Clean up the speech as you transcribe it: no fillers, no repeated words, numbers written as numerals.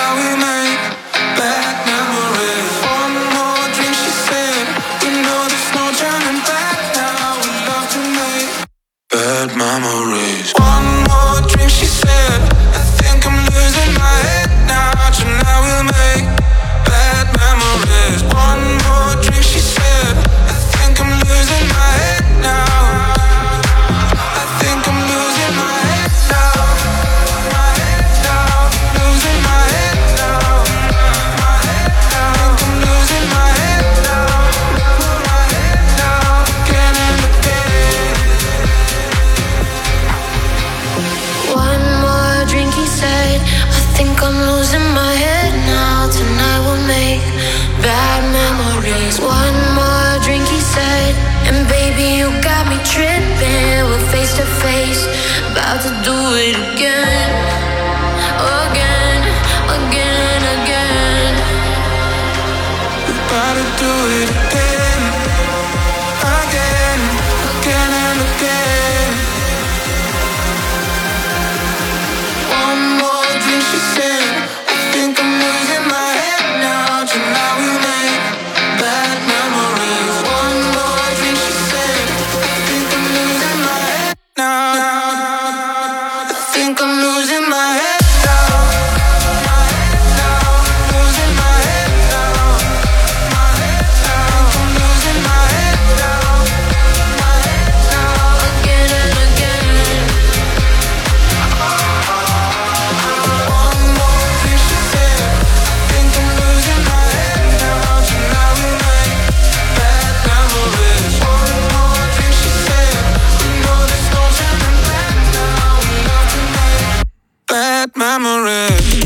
now we make bad memories. One more drink, she said. We know there's no turning back now. We love to make bad memories. One more drink, she said. I think I'm losing my head now. Tonight we'll make bad memories. One more drink, she said. I think I'm losing my head now. I think I'm losing my head now. My head now. Losing my head now. My head now. I think I'm losing my head now. My head now. Again and again. One more drink, he said. I think I'm losing my head now. Tonight we'll make bad memories. One more drink, he said. And baby, you got me tripping. We're face to face, about to do it again.